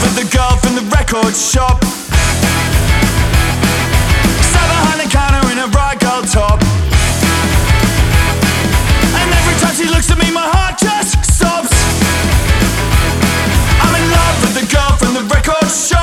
with the girl from the record shop. Sat behind the counter in a bright gold top. And every time she looks at me, my heart just stops. I'm in love with the girl from the record shop.